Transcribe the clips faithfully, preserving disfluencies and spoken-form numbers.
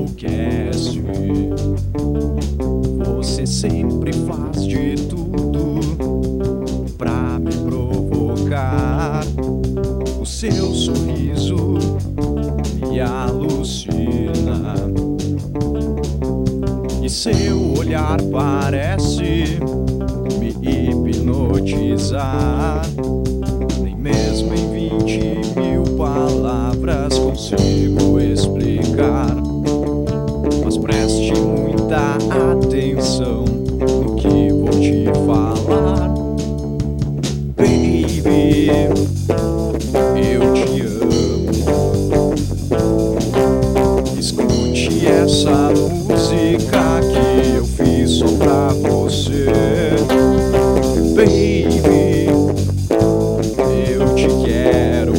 enlouquece. Você sempre faz de tudo pra me provocar. O seu sorriso me alucina e seu olhar parece me hipnotizar. Nem mesmo em vinte mil palavras consigo explicar. Mas preste muita atenção no que vou te falar. Baby, eu te amo. Escute essa música que eu fiz só pra você. Baby, eu te quero.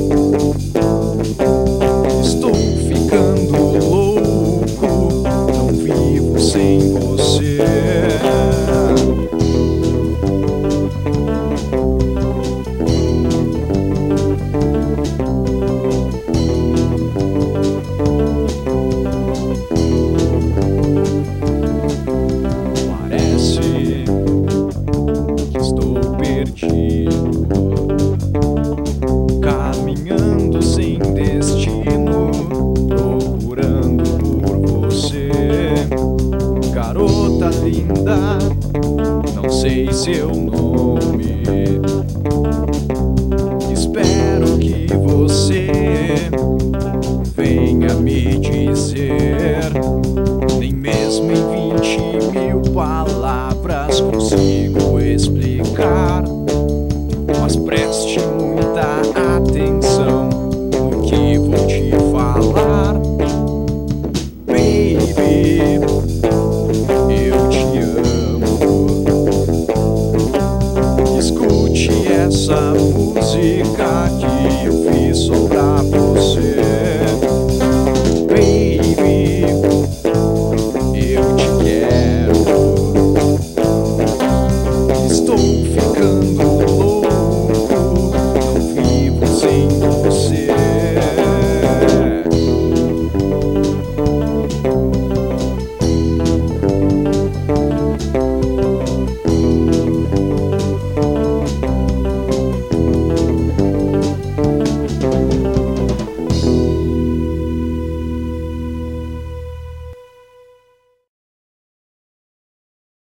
Estou ficando louco, não vivo sem você. Parece que estou perdido, caminhando sem destino, procurando por você. Garota linda, não sei seu nome. Espero que você venha me